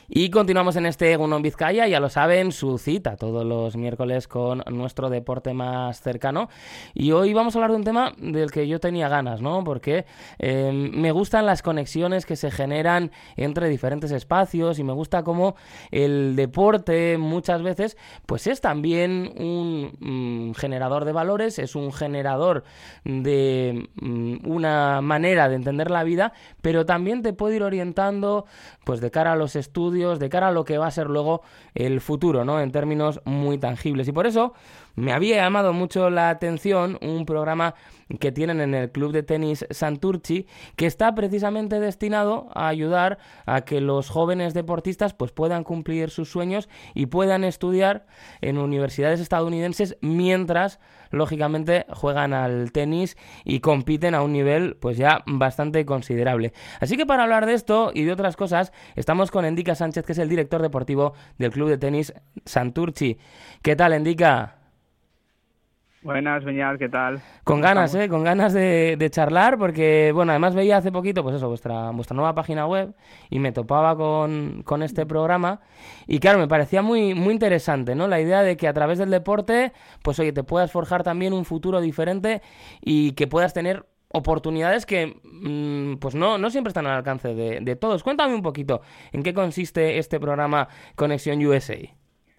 Y continuamos en este Egunon Vizcaya, ya lo saben, su cita todos los miércoles con nuestro deporte más cercano. Y hoy vamos a hablar de un tema del que yo tenía ganas, ¿no? Porque me gustan las conexiones que se generan entre diferentes espacios y me gusta cómo el deporte muchas veces pues es también un generador de valores, es un generador de una manera de entender la vida, pero también te puede ir orientando pues de cara a los estudios, de cara a lo que va a ser luego el futuro, ¿no? En términos muy tangibles. Y por eso me había llamado mucho la atención un programa que tienen en el Club de Tenis Santurtzi, que está precisamente destinado a ayudar a que los jóvenes deportistas pues puedan cumplir sus sueños y puedan estudiar en universidades estadounidenses mientras, lógicamente, juegan al tenis y compiten a un nivel pues ya bastante considerable. Así que para hablar de esto y de otras cosas, estamos con Endika Sánchez, que es el director deportivo del Club de Tenis Santurtzi. ¿Qué tal, Endika? Buenas, Beñat, ¿qué tal? Con ¿Cómo ganas, estamos? con ganas de charlar, porque, bueno, además veía hace poquito, pues eso, vuestra nueva página web y me topaba con este programa y claro, me parecía muy interesante, ¿no? La idea de que a través del deporte, pues oye, te puedas forjar también un futuro diferente y que puedas tener oportunidades que, pues no siempre están al alcance de todos. Cuéntame un poquito, ¿en qué consiste este programa Conexión USA?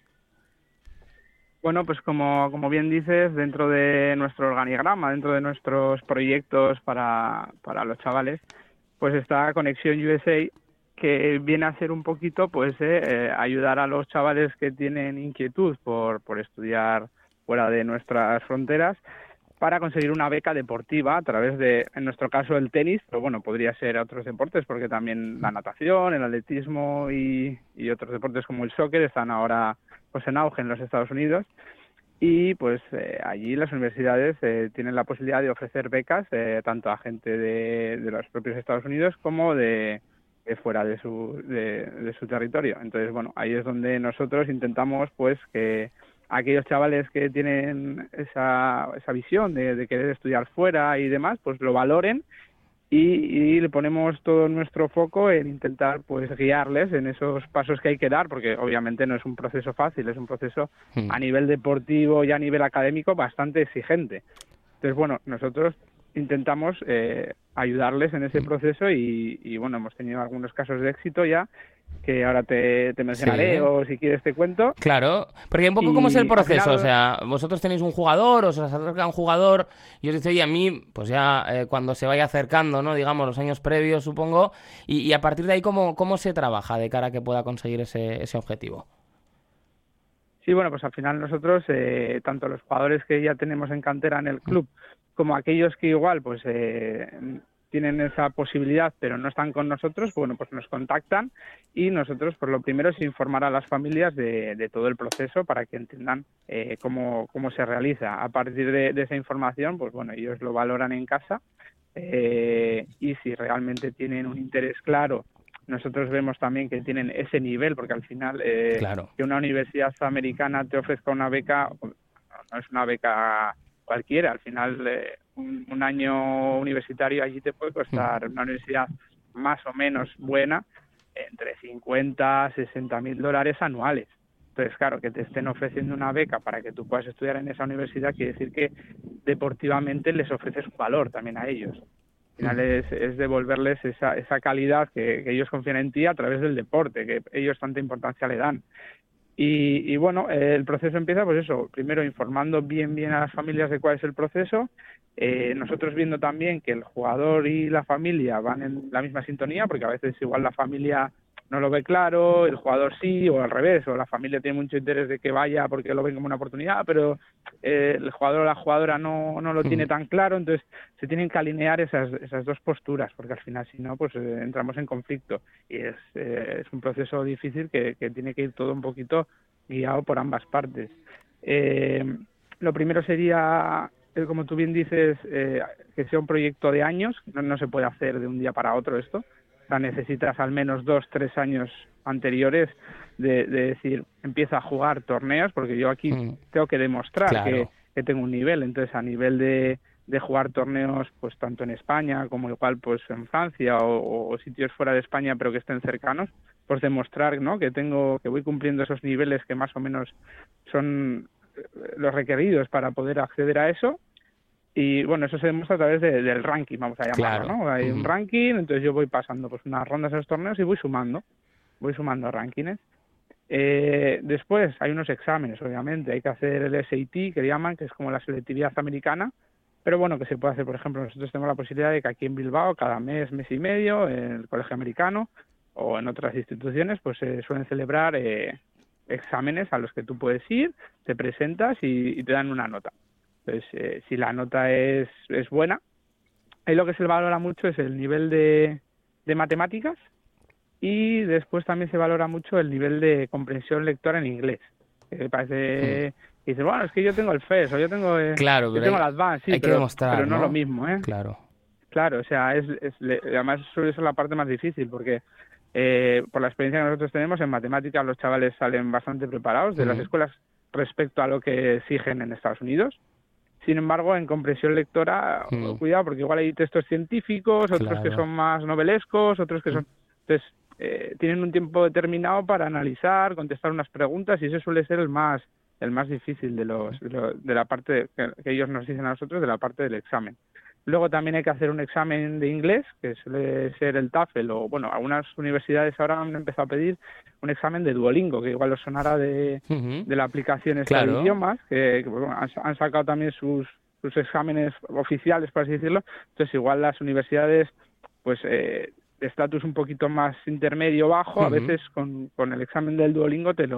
Bueno, pues como bien dices, dentro de nuestro organigrama, dentro de nuestros proyectos para los chavales, pues está Conexión USA, que viene a ser un poquito pues ayudar a los chavales que tienen inquietud por estudiar fuera de nuestras fronteras para conseguir una beca deportiva a través de, en nuestro caso, el tenis, pero bueno, podría ser otros deportes, porque también la natación, el atletismo y otros deportes como el soccer están ahora pues en auge en los Estados Unidos. Y pues allí las universidades tienen la posibilidad de ofrecer becas tanto a gente de los propios Estados Unidos como de fuera de su territorio. Entonces, bueno, ahí es donde nosotros intentamos pues que aquellos chavales que tienen esa visión de querer estudiar fuera y demás, pues lo valoren y le ponemos todo nuestro foco en intentar pues guiarles en esos pasos que hay que dar, porque obviamente no es un proceso fácil, es un proceso Hmm. a nivel deportivo y a nivel académico bastante exigente. Entonces, bueno, nosotros intentamos ayudarles en ese proceso y, bueno, hemos tenido algunos casos de éxito ya, que ahora te mencionaré Sí. o si quieres te cuento. Claro, porque un poco cómo es el Y al proceso, o final, sea, vosotros tenéis un jugador, os acerca un jugador y os dice, oye, a mí, pues ya cuando se vaya acercando, ¿no? Digamos, los años previos, supongo, y a partir de ahí, ¿cómo se trabaja de cara a que pueda conseguir ese objetivo? sí, bueno, pues al final nosotros, tanto los jugadores que ya tenemos en cantera en el club, como aquellos que igual pues tienen esa posibilidad pero no están con nosotros, bueno, pues nos contactan y nosotros pues lo primero es informar a las familias de todo el proceso para que entiendan cómo se realiza. A partir de esa información, pues bueno, ellos lo valoran en casa y si realmente tienen un interés claro, nosotros vemos también que tienen ese nivel, porque al final Claro. que una universidad americana te ofrezca una beca, no es una beca cualquiera, al final un año universitario allí te puede Mm. costar una universidad más o menos buena entre 50 60 mil dólares anuales. Entonces, claro, que te estén ofreciendo una beca para que tú puedas estudiar en esa universidad quiere decir que deportivamente les ofreces un valor también a ellos. Al final Mm. es devolverles esa calidad que ellos confían en ti a través del deporte, que ellos tanta importancia le dan. Y bueno, el proceso empieza, pues eso, primero informando bien a las familias de cuál es el proceso, nosotros viendo también que el jugador y la familia van en la misma sintonía, porque a veces igual la familia no lo ve claro, el jugador sí, o al revés, o la familia tiene mucho interés de que vaya porque lo ven como una oportunidad, pero el jugador o la jugadora no lo tiene Mm. tan claro, entonces se tienen que alinear esas dos posturas, porque al final si no, pues entramos en conflicto y es un proceso difícil que tiene que ir todo un poquito guiado por ambas partes. Eh, lo primero sería, como tú bien dices, que sea un proyecto de años, no se puede hacer de un día para otro esto, o sea, necesitas al menos 2, 3 años anteriores de decir, empieza a jugar torneos, porque yo aquí Mm. tengo que demostrar Claro. que tengo un nivel, entonces a nivel de jugar torneos pues tanto en España como igual pues en Francia o sitios fuera de España pero que estén cercanos, pues demostrar, ¿no? Que voy cumpliendo esos niveles que más o menos son los requeridos para poder acceder a eso. Y bueno, eso se demuestra a través del ranking, vamos a llamarlo, Claro. ¿no? Hay un ranking, entonces yo voy pasando pues unas rondas en los torneos y voy sumando rankings. Después hay unos exámenes, obviamente, hay que hacer el SAT, que llaman, que es como la selectividad americana, pero bueno, que se puede hacer, por ejemplo, nosotros tenemos la posibilidad de que aquí en Bilbao, cada mes y medio, en el colegio americano o en otras instituciones, pues se suelen celebrar exámenes a los que tú puedes ir, te presentas y te dan una nota. Entonces, si la nota es buena, ahí lo que se valora mucho es el nivel de matemáticas y después también se valora mucho el nivel de comprensión lectora en inglés. Parece que dices, bueno, es que yo tengo el FES o yo tengo Claro, el Advanced, sí, hay que demostrar, pero no es lo mismo, ¿eh? Claro, o sea, además suele ser la parte más difícil porque por la experiencia que nosotros tenemos en matemáticas los chavales salen bastante preparados de las escuelas respecto a lo que exigen en Estados Unidos. Sin embargo, en comprensión lectora, cuidado, porque igual hay textos científicos, otros que son más novelescos, otros que son... Entonces, tienen un tiempo determinado para analizar, contestar unas preguntas, y eso suele ser el más difícil de la parte que ellos nos dicen a nosotros, de la parte del examen. Luego también hay que hacer un examen de inglés, que suele ser el TOEFL, o bueno, algunas universidades ahora han empezado a pedir un examen de Duolingo, que igual os sonará de la aplicación esta de idiomas, que bueno, han sacado también sus exámenes oficiales, por así decirlo. Entonces igual las universidades, pues de estatus un poquito más intermedio bajo, a veces con el examen del Duolingo te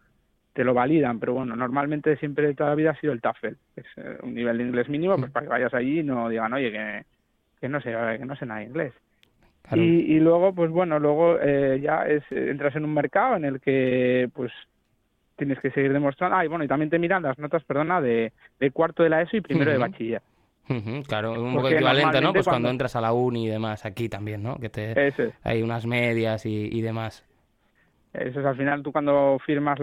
lo validan, pero bueno, normalmente siempre toda la vida ha sido el TOEFL, que es un nivel de inglés mínimo, pues para que vayas allí y no digan, oye, que no sé nada de inglés. Claro. Y luego, pues bueno, ya entras en un mercado en el que pues tienes que seguir demostrando, y bueno, y también te miran las notas, de cuarto de la ESO y primero de bachiller. Claro, un poco equivalente, ¿no? Pues cuando entras a la uni y demás, aquí también, ¿no? Que hay unas medias y demás. Eso es, al final tú cuando firmas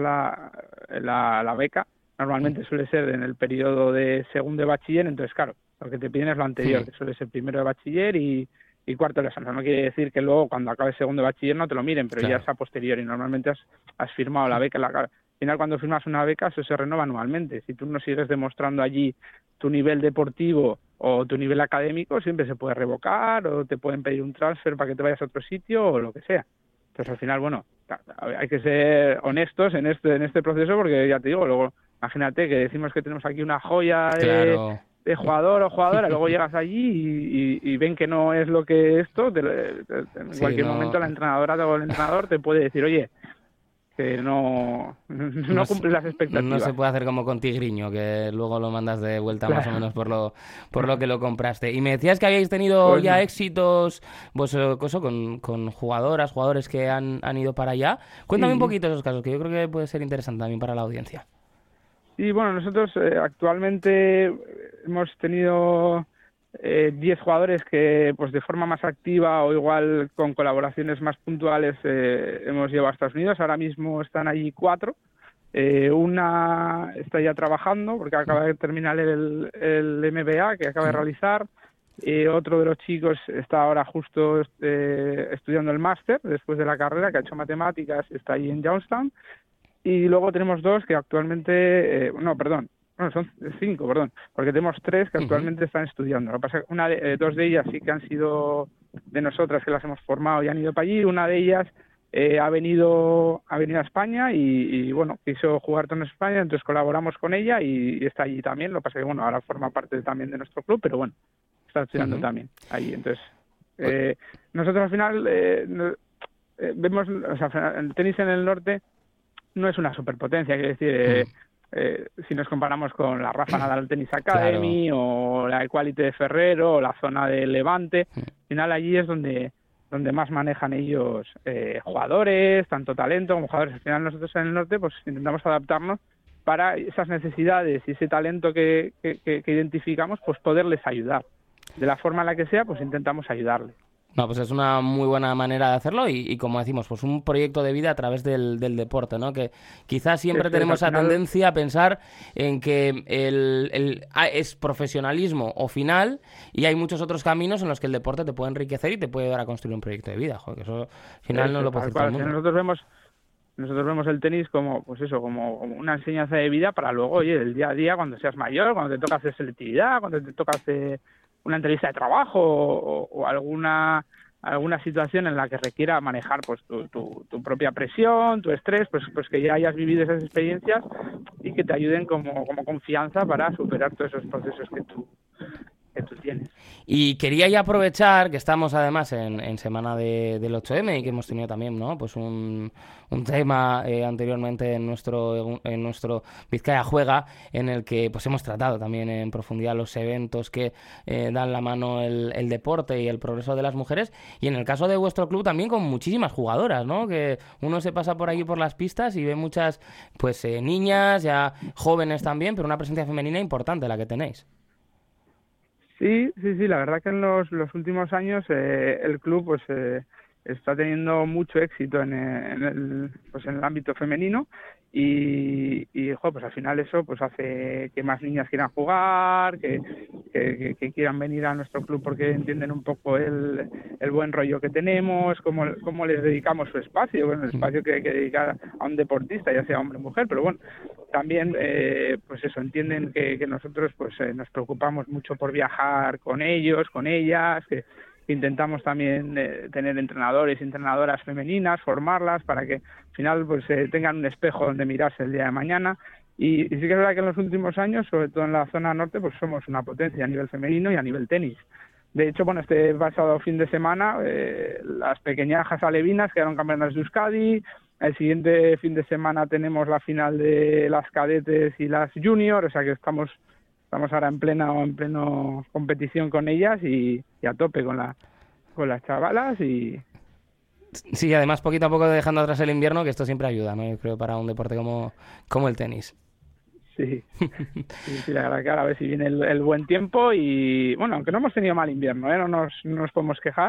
la beca, normalmente suele ser en el periodo de segundo de bachiller, entonces claro, lo que te piden es lo anterior, que suele ser primero de bachiller y cuarto de la ESO. No quiere decir que luego cuando acabes segundo de bachiller no te lo miren, pero ya es a posteriori, normalmente has firmado la beca. Al final cuando firmas una beca eso se renueva anualmente, si tú no sigues demostrando allí tu nivel deportivo o tu nivel académico, siempre se puede revocar o te pueden pedir un transfer para que te vayas a otro sitio o lo que sea. Entonces al final, bueno, hay que ser honestos en este proceso porque ya te digo, luego imagínate que decimos que tenemos aquí una joya de jugador o jugadora, luego llegas allí y ven que no es lo que esto, en cualquier momento la entrenadora o el entrenador te puede decir, oye, que no cumple las expectativas. No se puede hacer como con Tigriño, que luego lo mandas de vuelta más o menos por lo que lo compraste. Y me decías que habíais tenido ya éxitos con jugadores que han ido para allá. Cuéntame un poquito esos casos, que yo creo que puede ser interesante también para la audiencia. Sí, bueno, nosotros actualmente hemos tenido 10 jugadores que pues de forma más activa o igual con colaboraciones más puntuales hemos llevado a Estados Unidos. Ahora mismo están allí 4. Una está ya trabajando porque acaba de terminar el MBA que acaba de realizar. Otro de los chicos está ahora justo estudiando el máster después de la carrera, que ha hecho matemáticas, está allí en Youngstown. Y luego tenemos 2 que actualmente... son 5, porque tenemos 3 que actualmente están estudiando. Lo que pasa es que 2 de ellas sí que han sido de nosotras, que las hemos formado y han ido para allí. Una de ellas ha venido a España y bueno, quiso jugar torneos en España, entonces colaboramos con ella y está allí también. Lo que pasa es que bueno, ahora forma parte también de nuestro club, pero bueno, está estudiando también allí. Entonces, nosotros al final vemos, o sea, el tenis en el norte no es una superpotencia, quiere decir, si nos comparamos con la Rafa Nadal Tennis Academy o la Equality de Ferrero o la zona de Levante, al final allí es donde más manejan ellos jugadores, tanto talento como jugadores. Al final nosotros en el norte pues intentamos adaptarnos para esas necesidades y ese talento que identificamos, pues poderles ayudar. De la forma en la que sea, pues intentamos ayudarles. No, pues es una muy buena manera de hacerlo y como decimos, pues un proyecto de vida a través del deporte, ¿no? Que quizás siempre tenemos esa tendencia a pensar en que es profesionalismo o final y hay muchos otros caminos en los que el deporte te puede enriquecer y te puede ayudar a construir un proyecto de vida. Joder, que eso al final no lo puede hacer todo el mundo. Nosotros vemos el tenis como, pues eso, como una enseñanza de vida para luego, oye, el día a día, cuando seas mayor, cuando te toca hacer selectividad, cuando te toca hacer una entrevista de trabajo o alguna situación en la que requiera manejar pues tu propia presión, tu estrés, pues que ya hayas vivido esas experiencias y que te ayuden como confianza para superar todos esos procesos que tú tienes. Y quería ya aprovechar que estamos además en semana del 8M y que hemos tenido también, ¿no? Pues un tema anteriormente en nuestro Vizcaya Juega, en el que pues hemos tratado también en profundidad los eventos que dan la mano el deporte y el progreso de las mujeres, y en el caso de vuestro club también con muchísimas jugadoras, ¿no? Que uno se pasa por aquí por las pistas y ve muchas pues niñas, ya jóvenes también, pero una presencia femenina importante la que tenéis. Sí, la verdad que en los últimos años el club pues está teniendo mucho éxito en el ámbito femenino y pues al final eso pues hace que más niñas quieran jugar, que quieran venir a nuestro club porque entienden un poco el buen rollo que tenemos, cómo les dedicamos su espacio, el espacio que hay que dedicar a un deportista, ya sea hombre o mujer, pero bueno, también pues eso, entienden que nosotros pues nos preocupamos mucho por viajar con ellos, con ellas, que intentamos también tener entrenadores y entrenadoras femeninas, formarlas para que al final pues tengan un espejo donde mirarse el día de mañana. Y sí que es verdad que en los últimos años, sobre todo en la zona norte, pues somos una potencia a nivel femenino y a nivel tenis. De hecho, bueno, este pasado fin de semana las pequeñajas alevinas quedaron campeonas de Euskadi. El siguiente fin de semana tenemos la final de las cadetes y las junior, o sea que estamos ahora en pleno competición con ellas y a tope con las chavalas y... Sí, además poquito a poco dejando atrás el invierno, que esto siempre ayuda, ¿no? Yo creo para un deporte como el tenis. Sí, la verdad que ahora a ver si viene el buen tiempo y bueno, aunque no hemos tenido mal invierno, no nos podemos quejar,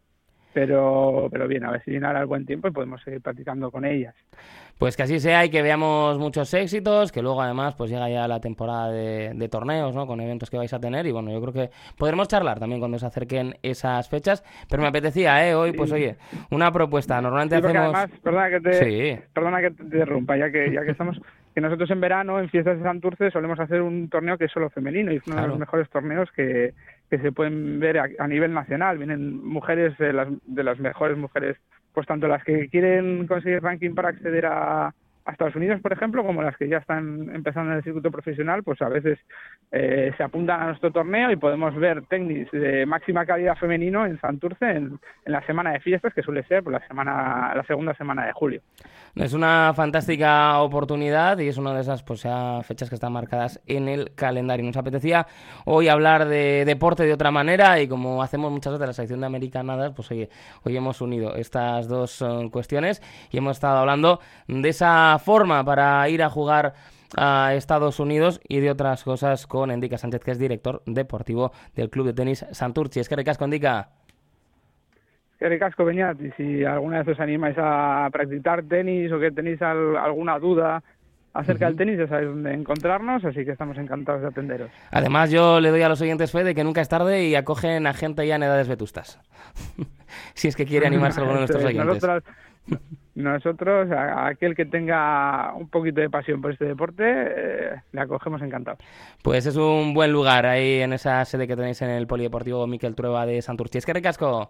pero bien, a ver si viene ahora el buen tiempo y podemos seguir practicando con ellas. Pues que así sea y que veamos muchos éxitos, que luego además pues llega ya la temporada de torneos, ¿no? Con eventos que vais a tener y bueno, yo creo que podremos charlar también cuando se acerquen esas fechas, pero me apetecía, hoy pues oye, una propuesta, normalmente hacemos... Además, perdona que te interrumpa, ya que estamos... Que nosotros en verano, en Fiestas de Santurce, solemos hacer un torneo que es solo femenino y es uno de los mejores torneos que se pueden ver a nivel nacional. Vienen mujeres de las mejores mujeres, pues tanto las que quieren conseguir ranking para acceder a Estados Unidos, por ejemplo, como las que ya están empezando en el circuito profesional, pues a veces se apuntan a nuestro torneo y podemos ver tenis de máxima calidad femenino en Santurce en la semana de fiestas, que suele ser la segunda semana de julio. Es una fantástica oportunidad y es una de esas pues ya fechas que están marcadas en el calendario. Nos apetecía hoy hablar de deporte de otra manera y como hacemos muchas veces la sección de Americanadas, pues hoy hemos unido estas dos cuestiones y hemos estado hablando de esa forma para ir a jugar a Estados Unidos y de otras cosas con Endika Sánchez, que es director deportivo del Club de Tenis Santurtzi. Es que ricasco, Endika. Que ricasco, Beñat, y si alguna vez os animáis a practicar tenis o que tenéis alguna duda acerca del tenis, ya sabéis dónde encontrarnos, así que estamos encantados de atenderos. Además, yo le doy a los oyentes fe de que nunca es tarde y acogen a gente ya en edades vetustas. Si es que quiere animarse alguno de nuestros oyentes. Nosotros, a aquel que tenga un poquito de pasión por este deporte, le acogemos encantados. Pues es un buen lugar ahí en esa sede que tenéis en el Polideportivo Miquel Trueba de Santurtzi. Es que ricasco.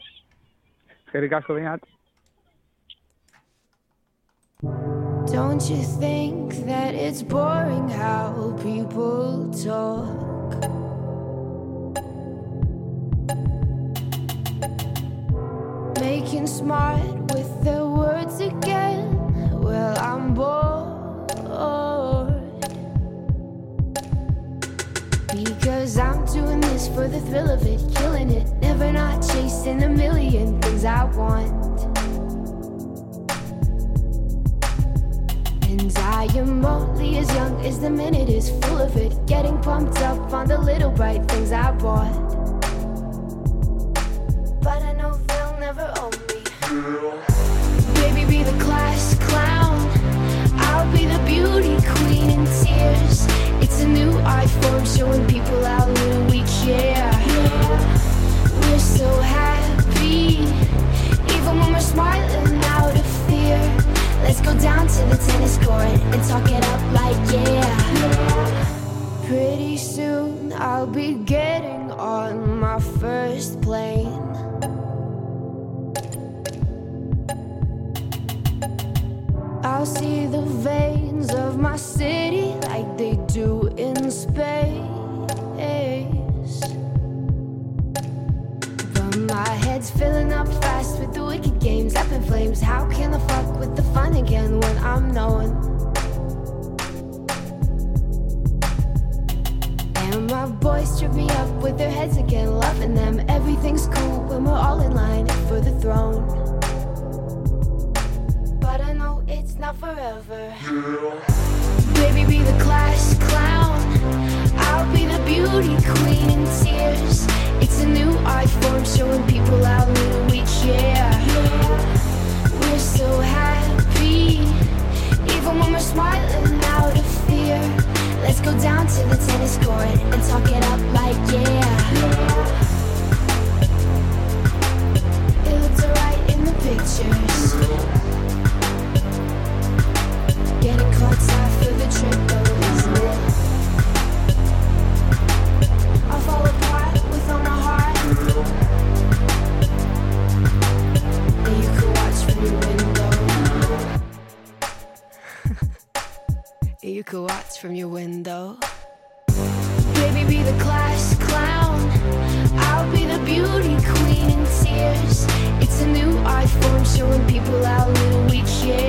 Que ricasco, Beñat. Don't you think that it's boring how people talk? Making smart with their words again. Well, I'm bored. Because I'm doing this for the thrill of it, killing it, never not chasing a million things I want. And I am only as young as the minute is full of it, getting pumped up on the little bright things I bought. But I know people out Little Week, yeah. We're so happy, even when we're smiling out of fear. Let's go down to the tennis court and talk it up like yeah. Pretty soon I'll be getting on my first plane. I'll see the veins of my city like they do in space. But my head's filling up fast with the wicked games up in flames. How can I fuck with the fun again when I'm knowing? And my boys trip me up with their heads again, loving them. Everything's cool when we're all in line for the throne. But I know it's not forever. Baby, be the class clown, I'll be the beauty queen in tears. It's a new art form showing people out Little Week, yeah. We're so happy, even when we're smiling out of fear. Let's go down to the tennis court and talk it up like yeah. It looks alright in the pictures. Getting caught side for the trip though, isn't it? I'll fall apart with all my heart. And you can watch from your window. And you can watch from your window. Baby, be the class clown, I'll be the beauty queen in tears. It's a new art form showing people out Little Week, yeah.